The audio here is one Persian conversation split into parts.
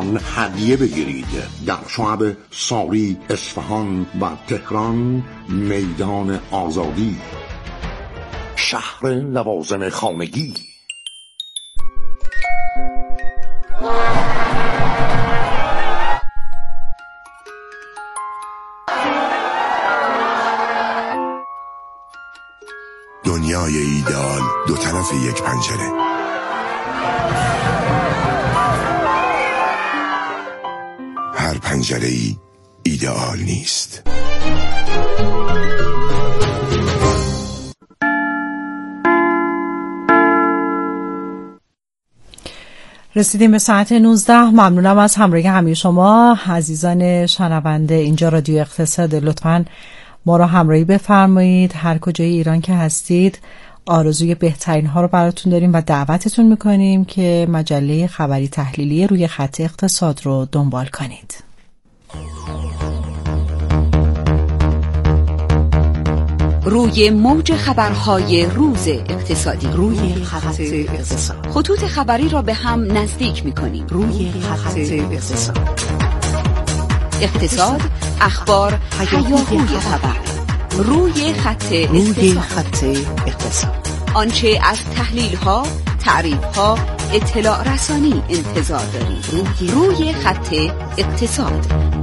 ایران هدیه بگیرید. در شعب ساری، اصفهان و تهران میدان آزادی، شهر لوازم خانگی. دنیای ایدئال دو طرف یک پنجره. هر پنجره‌ای ایدئال نیست. رسیدیم به ساعت 19. ممنونم از همراهی همه شما عزیزان شنونده. اینجا رادیو اقتصاد. لطفاً ما را همراهی بفرمایید. هر کجای ایران که هستید آرزوی بهترین ها رو براتون داریم و دعوتتون میکنیم که مجله خبری تحلیلی روی خط اقتصاد رو دنبال کنید. روی موج خبرهای روز اقتصادی، روی خط اقتصاد، خطوط خبری را به هم نزدیک میکنیم. روی خط اقتصاد، اقتصاد، اخبار، هیاهوی خبر. روی خط اقتصاد، آنچه از تحلیل ها، تعریف ها، اطلاع رسانی انتظار دارید. روی خط اقتصاد.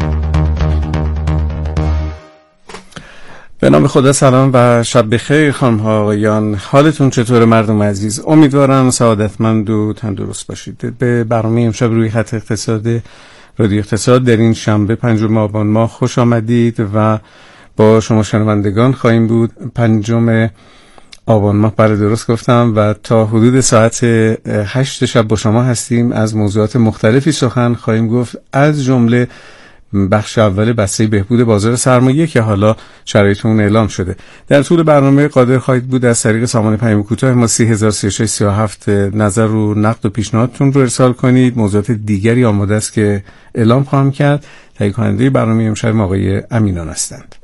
به نام خدا، سلام و شب بخیر خانم ها آقایان. حالتون چطور مردم عزیز؟ امیدوارم سعادتمند و تندرست باشید. به برنامه امشب روی خط اقتصاد رادیو اقتصاد در این شنبه 5 آبان ماه خوش آمدید و با شما شنوندگان خواهیم بود. 5 آبان ماه برای درست گفتم و تا حدود ساعت 8 شب با شما هستیم. از موضوعات مختلفی سخن خواهیم گفت، از جمله بخش اول بسته بهبود بازار سرمایه که حالا شرایط اون اعلام شده. در طول برنامه قادر خواهید بود از طریق سامان پیام کوتاه ما 303637 نظر و نقد و پیشنهادتون رو ارسال کنید. موضوعات دیگری آماده است که اعلام خواهم کرد. تهیه کننده برنامه امشب آقای امینان هستند.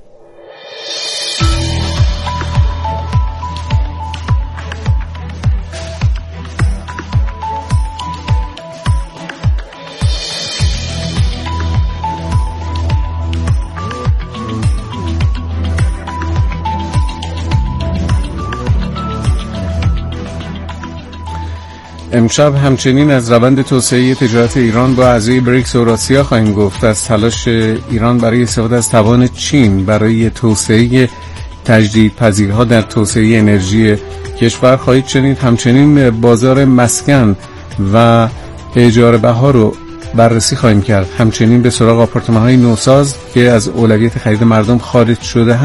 امشب همچنین از روند توسعه تجارت ایران با اعضای بریکس اوراسیا خواهیم گفت. از تلاش ایران برای استفاده از توان چین برای توسعه تجدیدپذیرها در توسعه انرژی کشور خواهید شنید. همچنین بازار مسکن و اجاره بها رو بررسی خواهیم کرد. همچنین به سراغ آپارتمان‌های نوساز که از اولویت خرید مردم خارج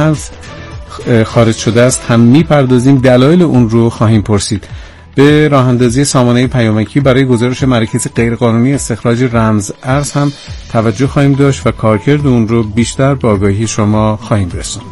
شده است هم می‌پردازیم. دلایل اون رو خواهیم پرسید. به راه اندازی سامانه پیامکی برای گزارش مراکز غیرقانونی استخراج رمز ارز هم توجه خواهیم داشت و کارکرد اون رو بیشتر به آگاهی شما خواهیم رسوند.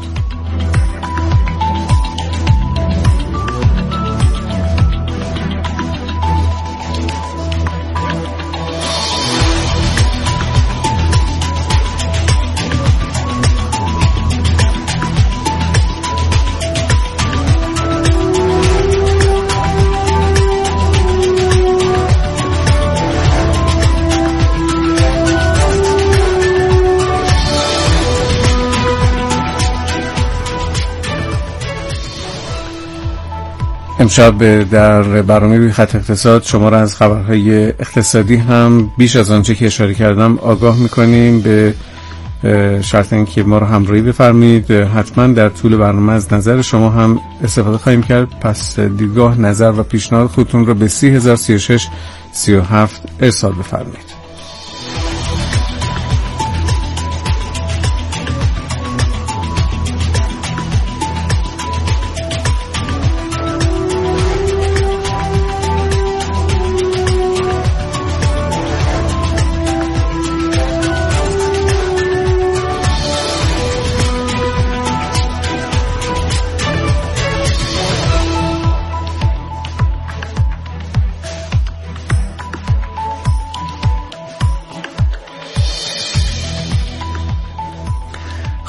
امشب در برنامه روی خط اقتصاد شما را از خبرهای اقتصادی هم بیش از آنچه که اشاره کردم آگاه می‌کنیم، به شرط اینکه ما را همراهی بفرمایید. حتما در طول برنامه از نظر شما هم استفاده خواهیم کرد. پس دیدگاه، نظر و پیشنهاد خودتون را به 303637 ارسال بفرمایید.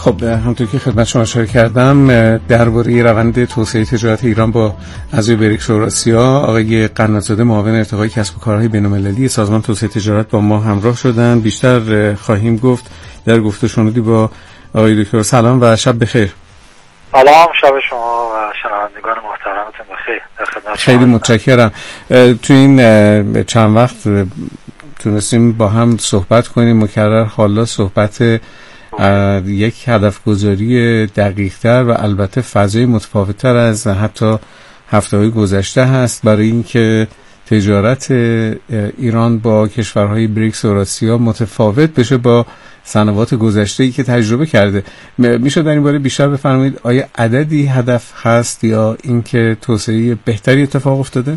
خب همونطور که خدمت شما اشاره کردم درباره روند توسعه تجارت ایران با اعضای بریکس و اوراسیا آقای قنات‌زاده معاون ارتقای کسب و کارهای بین‌المللی سازمان توسعه تجارت با ما همراه شدن. بیشتر خواهیم گفت در گفت و شنودی با آقای دکتر. سلام و شب بخیر. سلام، شب شما و شنوندگان محترمتون بخیر. در خدمت شما. خیلی متشکرم. تو این چند وقت تونستیم با هم صحبت کنیم مکرر، حالا صحبت یک هدف گذاری دقیق‌تر و البته فضای متفاوت‌تر از حتی هفته‌های گذشته هست برای اینکه تجارت ایران با کشورهای بریکس و اوراسیا متفاوت بشه با سنوات گذشته‌ای که تجربه کرده. میشه در این باره بیشتر بفرمایید؟ آیا عددی هدف هست یا اینکه توسعه بهتری اتفاق افتاده؟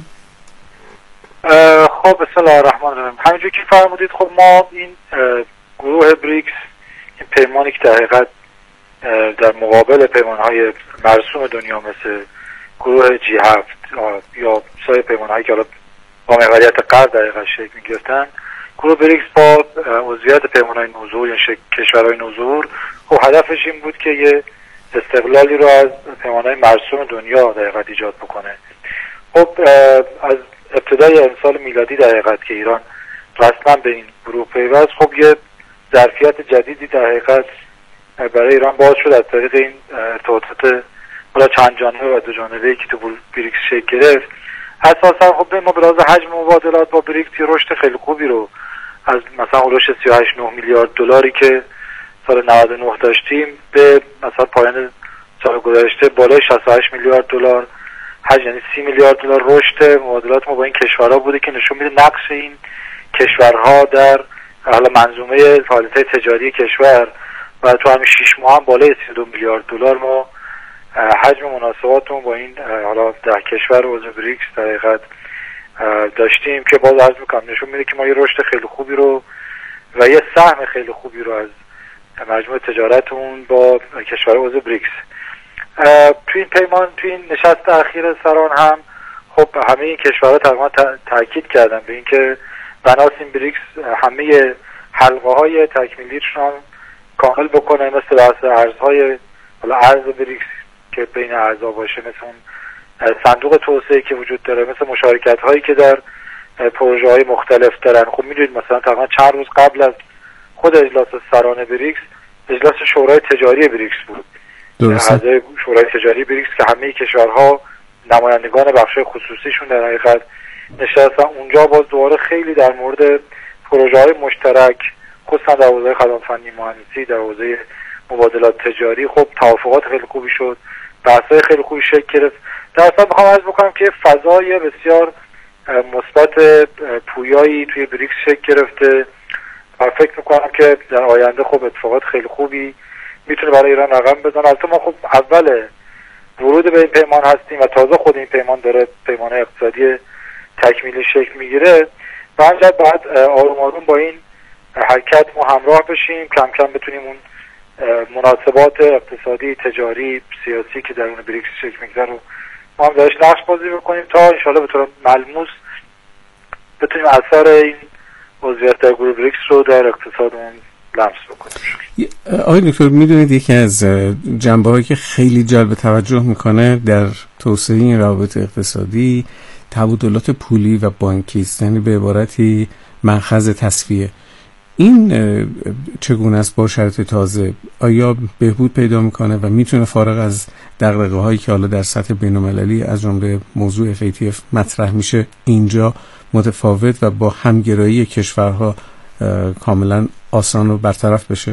خب بسم الله الرحمن الرحیم. همونجوری که فرمودید خب ما این گروه بریکس، این پیمانی که در حقیقت در مقابل پیمان‌های مرسوم دنیا مثل گروه G7 یا سایر پیمان‌هایی که حالا با محوریت غرب در حقیقت شکل می‌گرفتن، گروه بریکس با عضویت پیمان‌های نوظهور یا کشورهای نوظهور خب هدفش این بود که یه استقلالی رو از پیمان‌های مرسوم دنیا در حقیقت ایجاد بکنه. خب از ابتدای امسال میلادی در حقیقت که ایران رسما به این گروه پیوست، خب یه ظرفیت جدیدی در حقیقت برای ایران باز شد از طریق این ارتباطات حالا چند جانبه و دو جانبه‌ای که تو بریکس شکل گرفت. اساسا خب ما به لحاظ حجم مبادلات با بریکس رشد خیلی خوبی رو از مثلا اولش 38.9 میلیارد دلاری که سال 99 داشتیم به مثلا پایان سال گذشته بالای 68 میلیارد دلار حجم، یعنی 30 میلیارد دلار رشد مبادلات ما با این کشورها بوده که نشون میده نقش این کشورها در حالا منظومه فعالیت‌های تجاری کشور و تو همین 6 ماه هم بالای 32 میلیارد دلار ما حجم مناسباتمون با این حالا 10 کشور عضو بریکس در حقیقت داشتیم که باز عرض می‌کنم نشون میده که ما یه رشد خیلی خوبی رو و یه سهم خیلی خوبی رو از مجموع تجارتمون با کشور عضو بریکس توی این پیمان، توی این نشست اخیر سران هم خب همه این کشورها تقریبا تاکید کردن به اینکه بناس این بریکس همه حلقه‌های تکمیلیشون هم کامل بکنه، مثل بحث ارزهای حالا ارز بریکس که بین اعضا باشه، مثل اون صندوق توسعه که وجود داره، مثل مشارکت هایی که در پروژه های مختلف دارن. خب میدونید مثلا تقریبا چند روز قبل از خود اجلاس سران بریکس اجلاس شورای تجاری بریکس بود. اعضای شورای تجاری بریکس که همه کشورها نمایندگان بخش خصوصیشون در حقیقت نشستن اونجا، باز دوباره خیلی در مورد پروژه های مشترک خصوصا در حوزه خدمات فنی مهندسی، در حوزه مبادلات تجاری خب توافقات خیلی خوبی شد، بحث‌های خیلی خوبی شکل گرفت. در اصل میخوام عرض بکنم که فضای بسیار مثبت پویایی توی بریکس شکل گرفته و فکر میکنم که در آینده خب اتفاقات خیلی خوبی میتونه برای ایران رقم بزنه. البته ما خب اول ورود به این پیمان هستیم و تازه خود این پیمان داره پیمان اقتصادی تکمیلی شکل میگیره و همینجور باید آروم آروم با این حرکت ما همراه بشیم، کم کم بتونیم اون مناسبات اقتصادی، تجاری، سیاسی که در اون بریکس شکل میگیره رو ما هم درش نقش بازی بکنیم تا انشاءالله به طور ملموس بتونیم اثر این عضویت در گروه بریکس رو در اقتصادمون لمس بکنیم. آقای دکتر، میدونید یکی از جنبه‌هایی که خیلی جلب توجه میکنه در توسعه این روابط اقتصادی تبادلات پولی و بانکی است، یعنی به عبارتی مأخذ تسویه. این چگونه است با شرایط تازه؟ آیا بهبود پیدا میکنه و میتونه فارغ از دغدغه‌هایی که حالا در سطح بین‌المللی از جمله موضوع FATF مطرح میشه اینجا متفاوت و با همگرایی کشورها کاملا آسان و برطرف بشه؟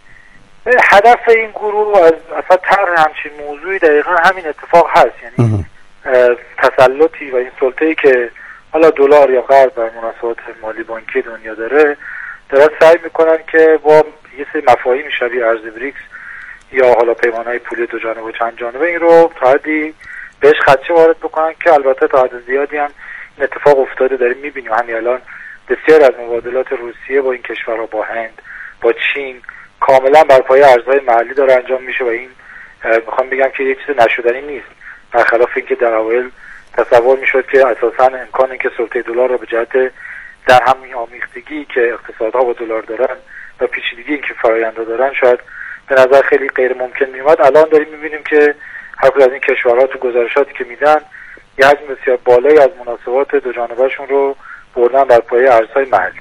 هدف این گروه از اصلا طرح همچین موضوعی دقیقا همین اتفاق هست، یعنی تسلطی و این سلطه‌ای که حالا دلار یا غرب بر مناسبات مالی بانکی دنیا داره سعی میکنن که با یه سری مفاهیم شبیه ارز بریکس یا حالا پیمانهای پولی دو جانبه و چند جانبه این رو تا حدی بهش خدشه وارد بکنن که البته تا حد زیادی هم این اتفاق افتاده داریم میبینیم. همین الان بسیار از مبادلات روسیه با این کشورها، با هند، با چین کاملا بر پایه ارزهای محلی داره انجام میشه و این میخوام بگم که یه چیز نشدنی نیست، برخلاف اینکه در اوایل تصور میشد که اساسا امکان اینکه سلطه دلار رو به جهت در همین آمیختگی که اقتصادها با دلار دارن و پیچیدگی این که فرآیندها دارن شاید به نظر خیلی غیر ممکن میومد، الان داریم میبینیم که هر کدوم از این کشورها تو گزارشاتی که میدن یه حجم بسیار بالایی از مناسبات دو جانبهشون رو بردن بر پایه ارزهای محلی.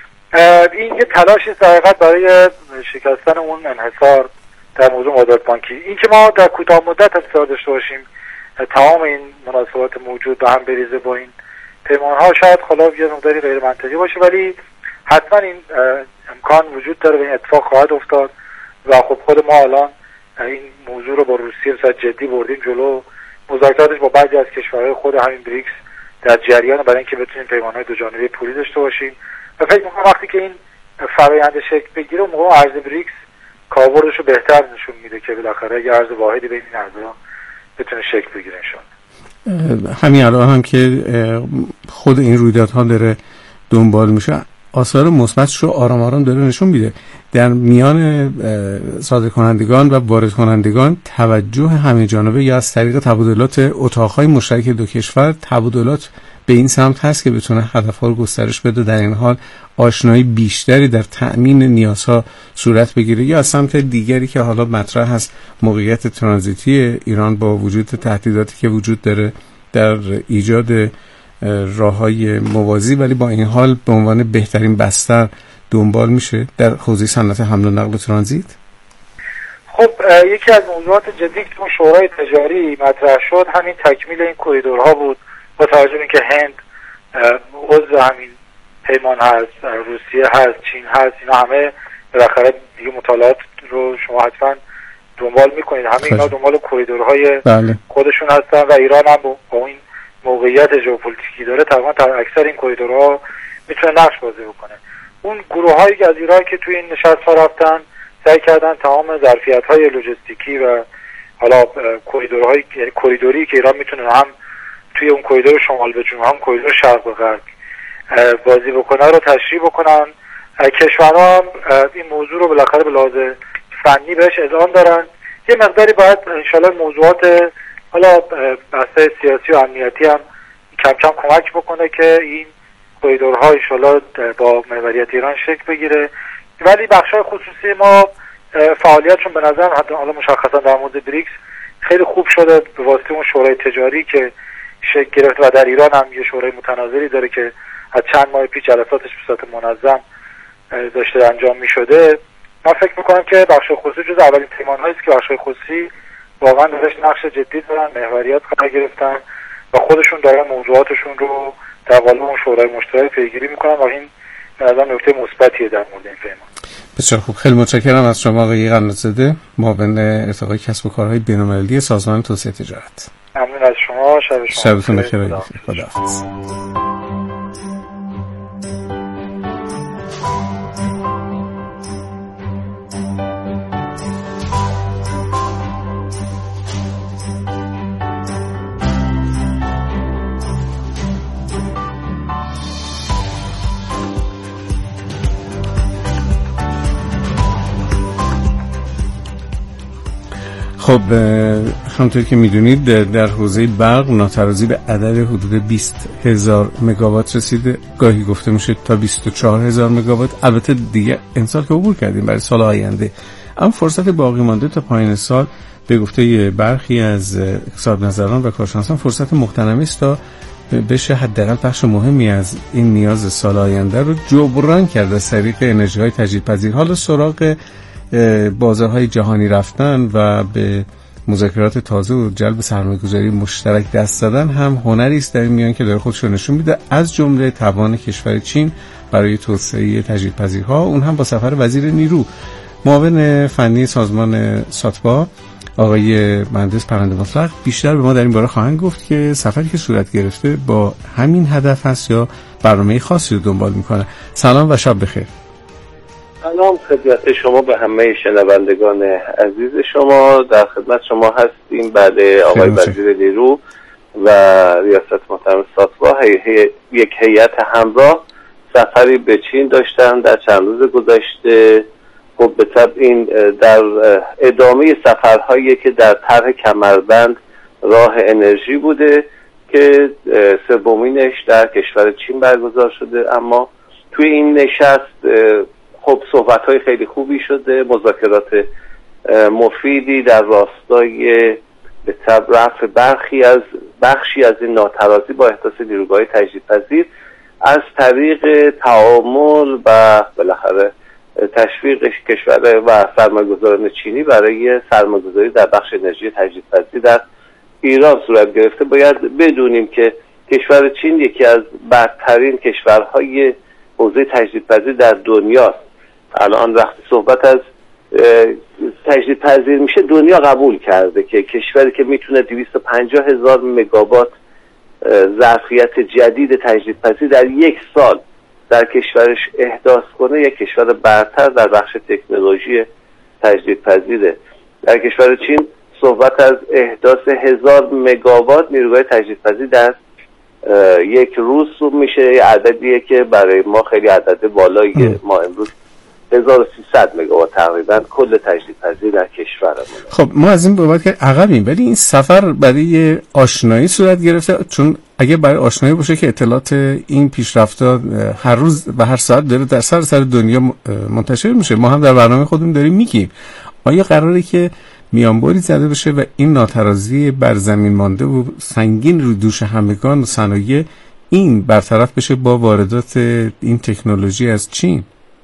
این یه تلاشی است در حقیقت برای شکستن اون انحصار در موضوع مدارات بانکی. این که ما در کوتاه مدت انتظار داشته باشیم تمام این مناسبات موجود به هم بریزه با این پیمان‌ها شاید خلاف یه مقداری غیر منطقی باشه، ولی حتما این امکان وجود داره و این اتفاق خواهد افتاد و خب خود ما الان این موضوع رو با روسیه بسیار جدی بردیم جلو، مذاکراتش با بعضی از کشورهای خود همین بریکس در جریان برای اینکه بتونیم پیمان‌های دو جانبه پولی داشته باشیم و فکر می‌کنم وقتی که این فرآیند شکل بگیره اون موقع ارز بریکس کاربردش رو بهتر نشون میده که بالاخره یه ارز واحدی بین این ارزها بتونه شکل بگیره انشاءالله. همین الان هم که خود این رویدادها داره دنبال میشه آثار مثبتش رو آرام آرام داره نشون میده. در میان صادر کنندگان و وارد کنندگان توجه همه جانبه یا از طریق تبادلات اتاقهای مشترک دو کشور تبادلات به این سمت هست که بتونه هدفها رو گسترش بده، در این حال آشنایی بیشتری در تأمین نیازها صورت بگیره، یا از سمت دیگری که حالا مطرح هست موقعیت ترانزیتی ایران با وجود تهدیداتی که وجود داره در ایجاد راههای موازی، ولی با این حال به عنوان بهترین بستر دنبال میشه در حوزه صنعت حمل و نقل و ترانزیت. خب یکی از موضوعات جدی که تو شورای تجاری مطرح شد همین تکمیل این کوریدورها بود، با توجه به اینکه هند عضو همین پیمان هست، روسیه هست، چین هست، اینا همه بالاخره دیگه مطالعات رو شما حتما دنبال میکنید، همه اینا دنبال کوریدورهای خودشون هستن و ایران هم با این موقعیت ژئوپلیتیکی داره تقریبا در اکثر این کوریدورها میتونه نقش بازی بکنه. اون گروه‌هایی که از ایران که توی این نشست‌ها رفتن سعی کردن تمام ظرفیت‌های لوجستیکی و حالا کوریدوری که ایران میتونه هم توی اون کوریدور شمال به جنوب هم کوریدور شرق به غرب بازی بکنه رو تشریح بکنن. کشورها هم این موضوع رو بالاخره به لحاظ فنی بهش اذعان دارن. یه مقداری باید انشالله موضوعات حالا بحث سیاسی و امنیتی هم کم کم کمک بکنه که این کوریدورها انشالله با محوریت ایران شکل بگیره، ولی بخشای خصوصی ما فعالیتشون به نظر حالا مشخصا در مورد بریکس خیلی خوب شده به واسطه اون شورای تجاری که شکل گرفت و در ایران هم یه شورای متناظری داره که از چند ماه پیش جلساتش به صورت منظم داشته انجام می شده. من فکر میکنم که بخش خصوصی جز اولین پیمان‌هایی است که بخش خصوصی واقعا درش نقش جدی دارن، محوریت قرار گرفتن و خودشون دارن موضوعاتشون رو در قالب اون شورای مشترک پیگیری میکنن و این به نظر نکته مثبتیه در مورد این پیمان. بسیار خوب، خیلی متشکرم از شما آقای قنات‌زاده، معاون ارتقای کسب و کارهای بین‌المللی سازمان توسعه تجارت. ممنون از شما. شبتون بخیر. خداحافظ. خب همونطور که میدونید در حوزه برق ناترازی به عدد حدود 20,000 مگاوات رسیده، گاهی گفته میشه تا 24,000 مگاوات. البته دیگه امسال که عبور کردیم برای سال آینده، اما فرصت باقی مانده تا پایان سال به گفته برخی از اقتصادنظران و کارشناسان فرصت مغتنمی است تا بشه حداقل بخش مهمی از این نیاز سال آینده رو جبران کرد از طریق انرژی‌های تجدیدپذیر. حالا سراغ بازارهای جهانی رفتن و به مذاکرات تازه و جلب سرمایه‌گذاری مشترک دست زدن هم هنری است در این میان که داره خودش رو نشون میده، از جمله توان کشور چین برای توسعه تجدیدپذیرها، اون هم با سفر وزیر نیرو. معاون فنی سازمان ساتبا آقای مهندس پرنده مطلق بیشتر به ما در این باره خواهند گفت که سفری که صورت گرفته با همین هدف هست یا برنامه خاصی رو دنبال میکنه. سلام و شب بخیر. سلام خدمت شما به همه شنوندگان عزیز شما. در خدمت شما هستیم بعد آقای وزیر نیرو و ریاست محترم ساتبا یک هیئت همراه سفری به چین داشتن در چند روز گذشته. خب به طبع این در ادامه سفرهایی که در طرح کمربند راه انرژی بوده که سومینش در کشور چین برگزار شده، اما توی این نشست خب صحبت‌های خیلی خوبی شده، مذاکرات مفیدی در راستای به طب رفع بخشی از این ناترازی با احداث نیروگاه‌های تجدیدپذیر از طریق تعامل و بالاخره تشویق کشور و سرمایه‌گذاران چینی برای سرمایه‌گذاری در بخش انرژی تجدیدپذیر در ایران صورت گرفته. باید بدونیم که کشور چین یکی از برترین کشورهای حوزه تجدیدپذیر در دنیاست. الان وقتی صحبت از تجدیدپذیر میشه، دنیا قبول کرده که کشوری که میتونه 250,000 مگاوات ظرفیت جدید تجدیدپذیر در یک سال در کشورش احداث کنه، یک کشور برتر در بخش تکنولوژی تجدیدپذیره. در کشور چین صحبت از احداث 1000 مگاوات نیروگاه تجدیدپذیر در یک روز میشه، عددیه که برای ما خیلی عدد بالاییه. ما امروز 1300 مگاوات تقریبا کل تجدیدپذیر در کشورمون. خب ما از این بابت که عقبیم، ولی این سفر برای آشنایی صورت گرفته، چون اگه برای آشنایی باشه که اطلاعات این پیشرفت‌ها هر روز و هر ساعت داره در سر دنیا منتشر میشه. ما هم در برنامه خودمون داریم میگیم آیا قراره که میانبری زده بشه و این ناترازی بر زمین مانده و سنگین رو دوش همگان و صنایع این برطرف بشه با واردات این تکنولوژی از چین؟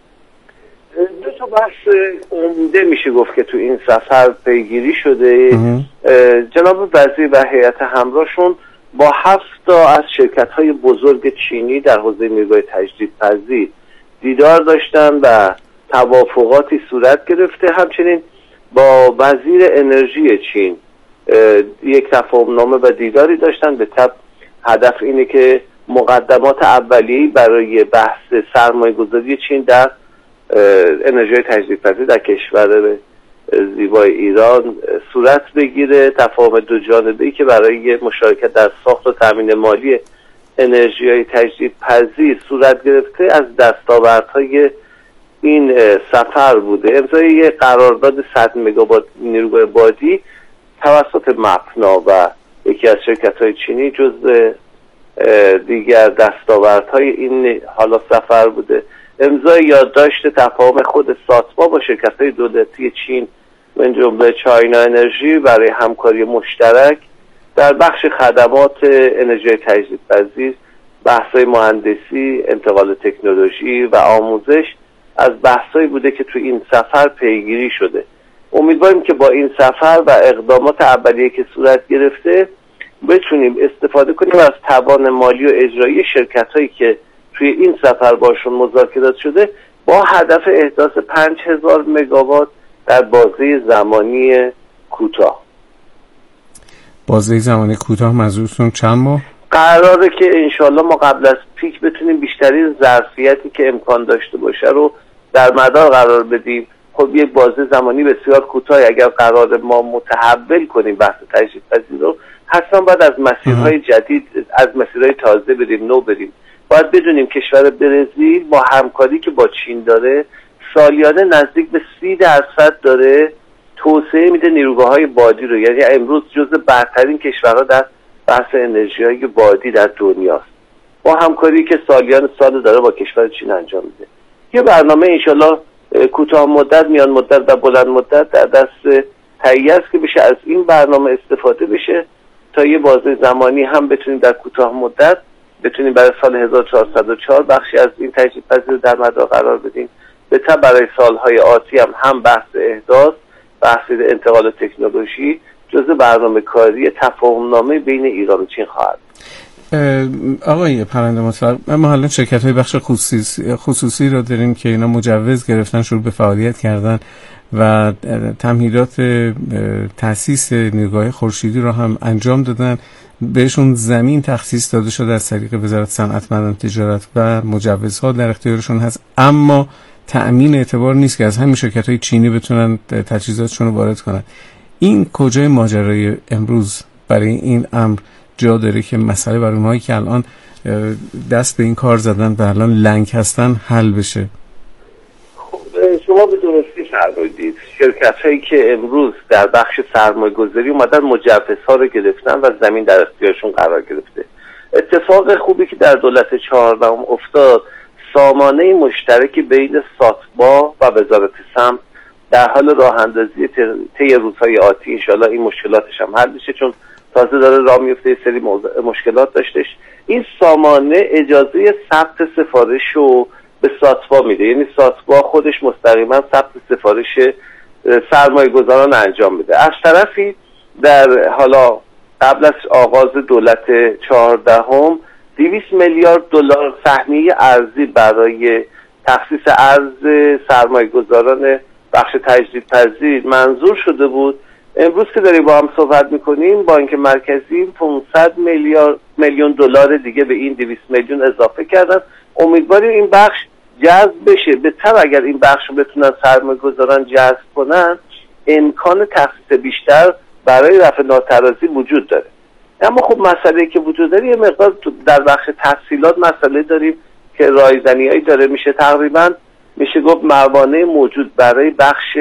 دو تا بحث عمده میشه گفت که تو این سفر پیگیری شده. جناب وزیر و هیئت همراهشون با 7 تا از شرکت‌های بزرگ چینی در حوزه نیروگاه تجدیدپذیر دیدار داشتن و توافقاتی صورت گرفته. همچنین با وزیر انرژی چین یک تفاهم‌نامه و دیداری داشتن. به طب هدف اینه که مقدمات اولیه‌ای برای بحث سرمایه‌گذاری چین در انرژی تجدیدپذیر در کشور زیبای ایران صورت بگیره. تفاهم دو جانبه‌ای که برای مشارکت در ساخت و تامین مالی انرژی تجدیدپذیر صورت گرفته از دستاوردهای این سفر بوده. امضای یک قرارداد 100 مگاوات نیروگاه بادی توسط مپنا و یکی از شرکت‌های چینی جزء دیگر دستاوردهای این حالا سفر بوده. امضای یادداشت تفاهم خود ساتما با شرکت‌های دولتی چین من جمله چاینا انرژی برای همکاری مشترک در بخش خدمات انرژی تجدیدپذیر، بحث‌های مهندسی، انتقال تکنولوژی و آموزش از بحثایی بوده که تو این سفر پیگیری شده. امیدواریم که با این سفر و اقدامات اولیه که صورت گرفته بتونیم استفاده کنیم از توان مالی و اجرایی شرکت‌هایی که توی این سفر باشون مذاکرات شده با هدف احداث 5000 مگاوات در بازه زمانی کوتاه. بازه زمانی کوتاه منظورتون چند ماه؟ قراره که انشالله ما قبل از پیک بتونیم بیشترین ظرفیتی که امکان داشته باشه رو در مدار قرار بدیم. خب یک بازه زمانی بسیار کوتاه، اگر قرار ما متحول کنیم بحث تجدیدپذیر رو، حتما باید از مسیرهای جدید، از مسیرهای تازه بریم، نو بریم. باید بدونیم کشور برزیل با همکاری که با چین داره سالیانه نزدیک به 30% داره توسعه میده نیروگاه‌های بادی رو. یعنی امروز جزو برترین کشورها در بحث انرژی‌های بادی در دنیاست. با همکاری که سال داره با کشور چین انجام میده. یه برنامه انشالله کوتاه مدت، میان مدت و بلند مدت در دست تهیه است که بشه از این برنامه استفاده بشه تا یه بازه زمانی هم بتونیم در کوتاه مدت بتونیم برای سال 1404 بخشی از این تجدیدپذیر در مدار قرار بدیم. به طب برای سالهای آتی هم بحث احداث، بحث انتقال تکنولوژی جزء برنامه کاری تفاهم‌نامه بین ایران و چین خواهد. آقای پرنده مطلق، ما حالا شرکت‌های بخش خصوصی رو داریم که اینا مجوز گرفتن، شروع به فعالیت کردن و تمهیدات تأسیس نیروگاه خورشیدی رو هم انجام دادن. بهشون زمین تخصیص داده شده از طریق وزارت صنعت، معدن، تجارت و مجوزها در اختیارشون هست، اما تأمین اعتبار نیست که از همین شرکت‌های چینی بتونن تجهیزاتشون رو وارد کنن. این کجای ماجرای امروز برای این امر جا داره که مسئله برای اونهایی که الان دست به این کار زدن و الان لنگ هستن حل بشه؟ خب شما به درستی فرمودید. شرکت‌هایی که امروز در بخش سرمایه‌گذاری اومدن مجوزها رو گرفتن و زمین در اختیارشون قرار گرفته. اتفاق خوبی که در دولت 14 افتاد، سامانه مشترکی بین ساتما و وزارت سمت در حال راه اندازی طی روزهای آتی. انشالله این مشکلاتش هم حل بشه، چون تازه داره راه میفته، یه سری مشکلات داشتش. این سامانه اجازه ثبت سفارش رو به ساتوا میده، یعنی ساتوا خودش مستقیما ثبت سفارش سرمایه گذاران انجام میده. از طرفی در حالا قبل از آغاز دولت 14 $200 میلیارد سهمیه ارزی برای تخصیص ارز سرمایه گذاران بخش تجدیدپذیر منظور شده بود. امروز که داریم با هم صحبت میکنیم بانک مرکزی 500 میلیون دلار دیگه به این 200 میلیون اضافه کردن. امیدواریم این بخش جذب بشه. بهتر اگر این بخش رو بتونن سرمایه گذاران جذب کنن، امکان تخصیص بیشتر برای رفع ناترازی وجود داره. اما خب مسئله که وجود داره، یه مقدار در بخش تسهیلات مسئله داریم که رایزنی‌هایی داره. میشه تقریبا میشه گفت موانع موجود برای بخش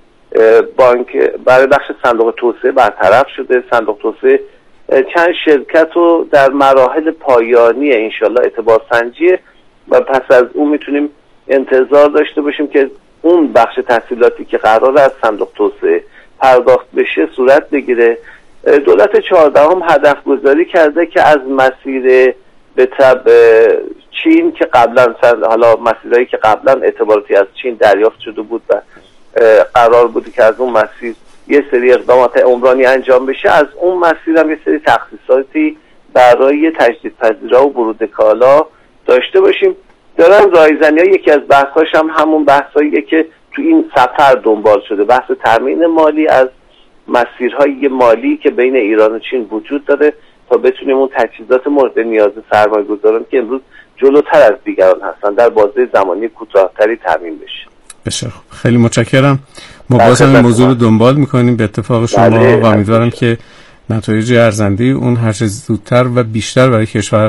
بانک، برای بخش صندوق توسعه برطرف شده. صندوق توسعه چند شرکت رو در مراحل پایانی انشالله اعتبار سنجیه و پس از اون میتونیم انتظار داشته باشیم که اون بخش تسهیلاتی که قرار از صندوق توسعه پرداخت بشه صورت بگیره. دولت 14 هدف گذاری کرده که از مسیر به تبع چین که قبلا حالا مسیرهایی که قبلا اعتباراتی از چین دریافت شده بود و قرار بوده که از اون مسیر یه سری اقدامات عمرانی انجام بشه، از اون مسیر هم یه سری تخصیصاتی برای تجدیدپذیرها و ورود کالا داشته باشیم. دارن رایزنی‌ها یکی از بحث‌هاش هم همون بحثاییه که تو این سفر دنبال شده، بحث تامین مالی از مسیرهای مالی که بین ایران و چین وجود داره تا بتونیم اون تجهیزات مورد نیاز سرمایه‌گذاران که امروز جلوتر از دیگران هستن در بازه زمانی کوتاه‌تری تامین بشه. بسیار خوب، خیلی متشکرم. ما باز هم این موضوع رو دنبال می‌کنیم به اتفاق شما و امیدوارم که نتایج ارزنده اون هر چه زودتر و بیشتر برای کشور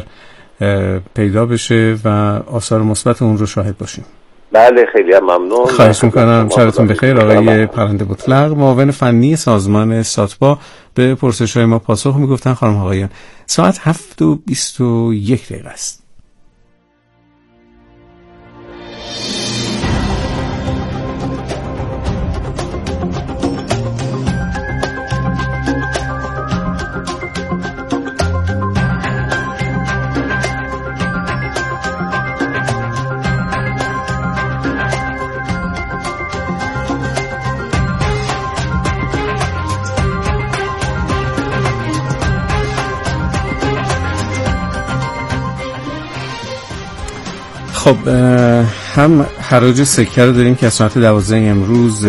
پیدا بشه و آثار مثبت اون رو شاهد باشیم. بله خیلی ممنون. خواهش میکنم. شبتون بخیر. آقای پرنده مطلق، معاون فنی سازمان ساتوا، به پرسش‌های ما پاسخ میگفتن. خانم آقایان، ساعت 7:21 است. خب هم حراج سکه رو داریم که از ساعت 12 امروز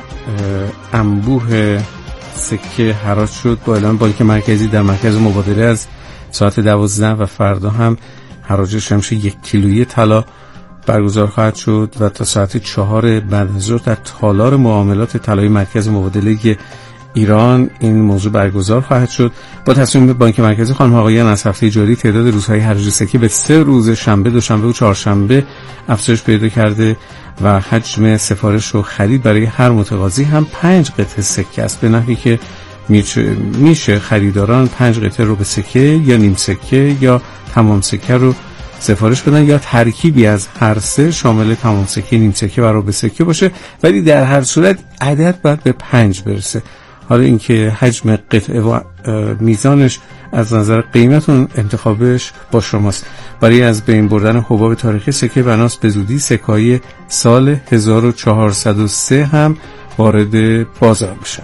انبوه سکه حراج شد با اعلام بانک مرکزی در مرکز مبادله از ساعت 12 و فردا هم حراج شمش 1 کیلویی طلا برگزار خواهد شد و تا ساعت 4 بعد از ظهر در تالار معاملات طلایی مرکز مبادله ایران این موضوع برگزار خواهد شد. با تصمیم بانک مرکزی خانم آقایان از هفته جاری تعداد روزهای حراج سکه به 3 روز شنبه، دوشنبه و چهارشنبه افزایش پیدا کرده و حجم سفارش و خرید برای هر متقاضی هم 5 قطعه سکه است، به نحوی که میشه خریداران 5 قطعه رو به سکه یا نیم سکه یا تمام سکه رو سفارش بدن یا ترکیبی از هر سه شامل تمام سکه، نیم سکه و ربع سکه باشه، ولی در هر صورت عدد باید به 5 برسه. حالا اینکه حجم قطعه و میزانش از نظر قیمتون انتخابش با شماست. برای از بین بردن حباب تاریخی سکه بناست به زودی سکه‌های سال 1403 هم وارد بازار بشن.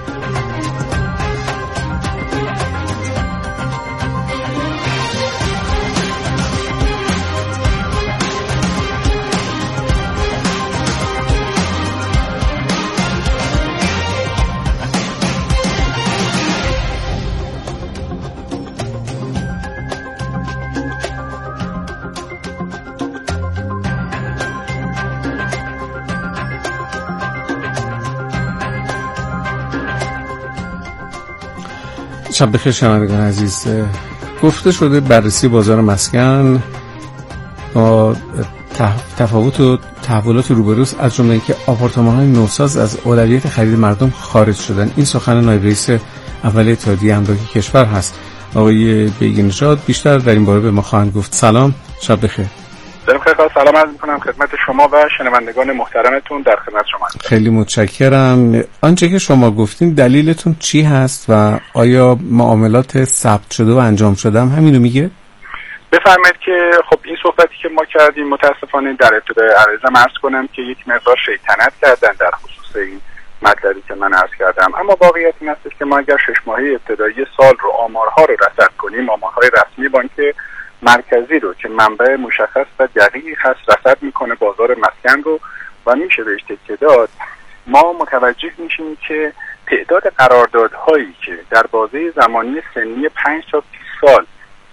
شب بخیر شنوندگان عزیز. گفته شده بررسی بازار مسکن با تفاوت و تحولات روبروز از جمله اینکه آپارتمان‌های نوساز از اولویت خرید مردم خارج شدن. این سخن نایب رئیس اول اتحادیه املاک کشور هست، آقای بیگی نژاد. بیشتر در این باره به ما خواهند گفت. سلام، شب بخیر. خیلی سلام عرض می‌کنم خدمت شما و شنوندگان محترمتون. در خدمت شما هستم. خیلی متشکرم. آنچه که شما گفتین دلیلتون چی هست و آیا معاملات ثبت شده و انجام شده هم همینو میگه؟ بفرمایید که خب این صحبتی که ما کردیم متاسفانه در ابتدای عرضم عرض کنم که یک مقدار شیطنت کردن در خصوص این مطلبی که من عرض کردم، اما واقعیت این است که ما اگر 6 ماهه ابتدایی سال رو آمارها رو رصد کنیم، آمارهای رسمی بانک مرکزی رو که منبع مشخص و دقیق هست رصد میکنه بازار مسکن رو و میشه بهش تکیه داد، ما متوجه میشیم که تعداد قراردادهایی که در بازه زمانی سنی 5 تا 20 سال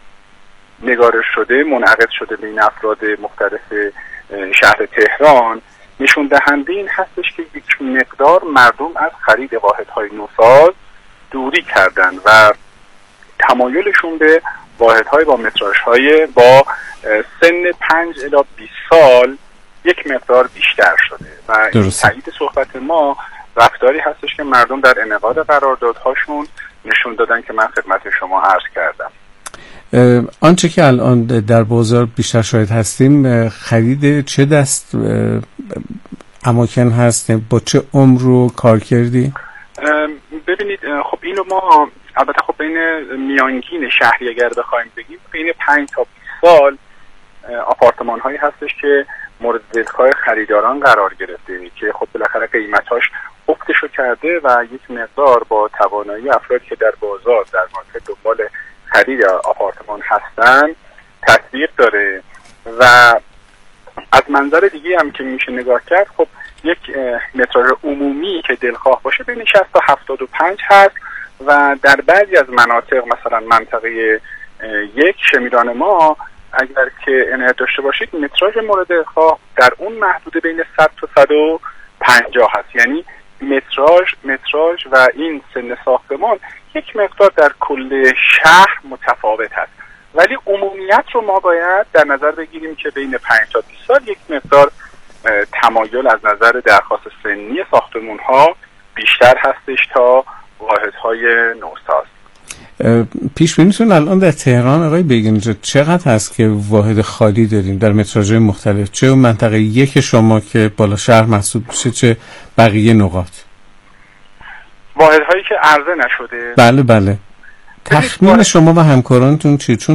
نگارش شده، منعقد شده بین افراد مختلف شهر تهران، نشون دهنده این هستش که یک مقدار مردم از خرید واحدهای نوساز دوری کردن و تمایلشون به واحدهای با متراژهای با سن 5 الی 20 سال یک مقدار بیشتر شده و این تایید صحبت ما رفتاری هستش که مردم در انعقاد قراردادهاشون نشون دادن که من خدمت شما عرض کردم. آنچه که الان در بازار بیشتر شاهد هستیم خرید چه دست اماکن هست، با چه عمر رو کار کردی؟ ببینید خب اینو ما البته خب بین میانگین شهری اگر بخوایم بگیم بین 5 تا 20 سال آپارتمان هایی هستش که مورد دلخواه خریداران قرار گرفته که خب بالاخره قیمتاش افزایش کرده و یک مقدار با توانایی افرادی که در بازار در مارکت دنبال خرید آپارتمان هستن تطبیق داره و از منظر دیگه هم که میشه نگاه کرد خب یک متراژ عمومی که دلخواه باشه بین 60 تا 75 هست و در بعضی از مناطق مثلا منطقه یک شمیران ما اگر که عنایت داشته باشید متراژ مورد دلخواه در اون محدوده بین 100 تا 150 هست، یعنی متراژ و این سن ساختمان یک مقدار در کل شهر متفاوت هست، ولی عمومیت رو ما باید در نظر بگیریم که بین 5 تا 20 سال یک مقدار تمایل از نظر درخواست سنی ساختمون ها بیشتر هستش تا واحدهای نوساز. پیش بینیتون الان در تهران آقای بیگنجا چقدر هست که واحد خالی داریم در متراژهای مختلف، چه اون منطقه یک شما که بالا شهر محسوب میشه چه بقیه نقاط؟ واحدهایی که عرضه نشده؟ بله. تخمین شما و همکارانتون چیه؟ چون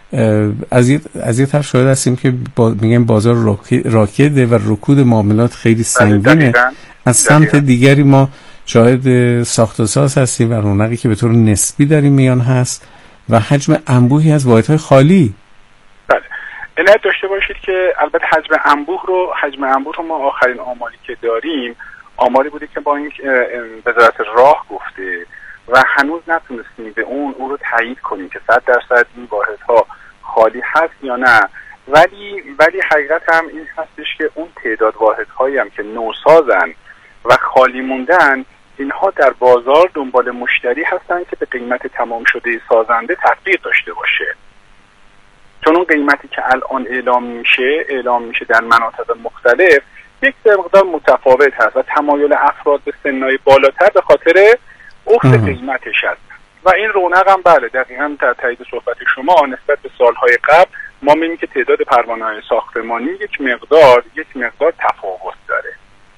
از یه طرف شاهد هستیم که میگن بازار راکده و رکود معاملات خیلی سنگینه، از سمت دیگری ما شاهد ساخت و ساز هستیم و رونقی که به طور نسبی در این میان هست و حجم انبوهی از واحدهای خالی. بله، عنایت داشته باشید که البته حجم انبوه رو ما آخرین آماری که داریم آماری بوده که با این وزارت راه گفته و هنوز نتونستیم به اون رو تایید کنیم که 100% این واحدها خالی هست یا نه، ولی حقیقت هم این هستش که اون تعداد واحدهایی هم که نوسازن و خالی موندن اینها در بازار دنبال مشتری هستن که به قیمت تمام شده سازنده تطبیق داشته باشه، چون اون قیمتی که الان اعلام میشه در مناطق مختلف یک مقدار متفاوت هست و تمایل افراد به سنای بالاتر به خاطر افت قیمتش هست و این رونق هم بله دقیقاً در تایید صحبت شما نسبت به سالهای قبل ما می‌بینیم که تعداد پروانه‌های ساختمانی یک مقدار تفاوت داره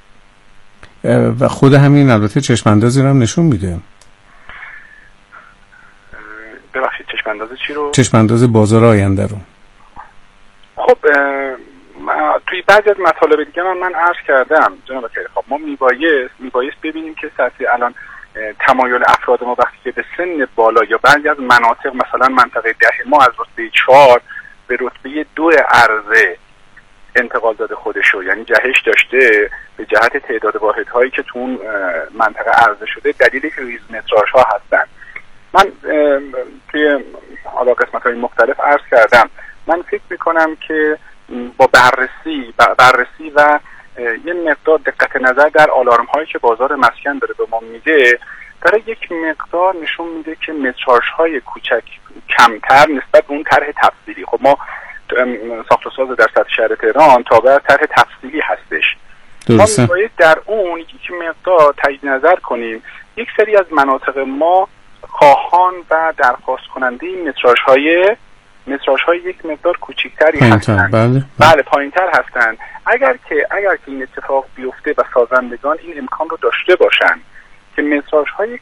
و خود همین البته چشم‌اندازی رو هم نشون میده. ببخشید چشم‌انداز چی رو؟ چشم‌انداز بازار آینده رو. خب توی بعضی از مطالب دیگه من عرض کردم جناب خیلی خب ما میبایست ببینیم که سطح الان تمایل افراد ما وقتی که به سن بالا یا بعضی از مناطق مثلا منطقه 10 ما از رتبه 4 به رتبه 2 عرضه انتقال داده خودشو، یعنی جهش داشته به جهت تعداد واحدهایی که تو اون منطقه عرضه شده، دلیلی که ریز متراژها هستن. من توی حالا قسمت‌های مختلف عرض کردم من فکر میکنم که با بررسی و یه مقدار دقت نظر در آلارم هایی که بازار مسکن داره به ما میده داره یک مقدار نشون میده که متراژهای کوچک کمتر نسبت به اون طرح تفصیلی، خب ما ساخت و ساز در سطح شهر تهران تابع طرح تفصیلی هستش، ما میباید در اون یک مقدار تایید نظر کنیم یک سری از مناطق ما خواهان و درخواست کننده متراژهای متراژهای یک مقدار کوچکتری هستند. بله پایینتر هستند. اگر که این اتفاق بیفته و سازندگان این امکان رو داشته باشند که متراژهای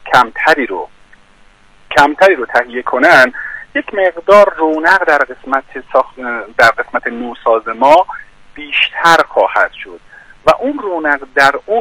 کمتری رو تهیه کنن، یک مقدار رونق در قسمت نوساز ما بیشتر خواهد شد و اون رونق در اون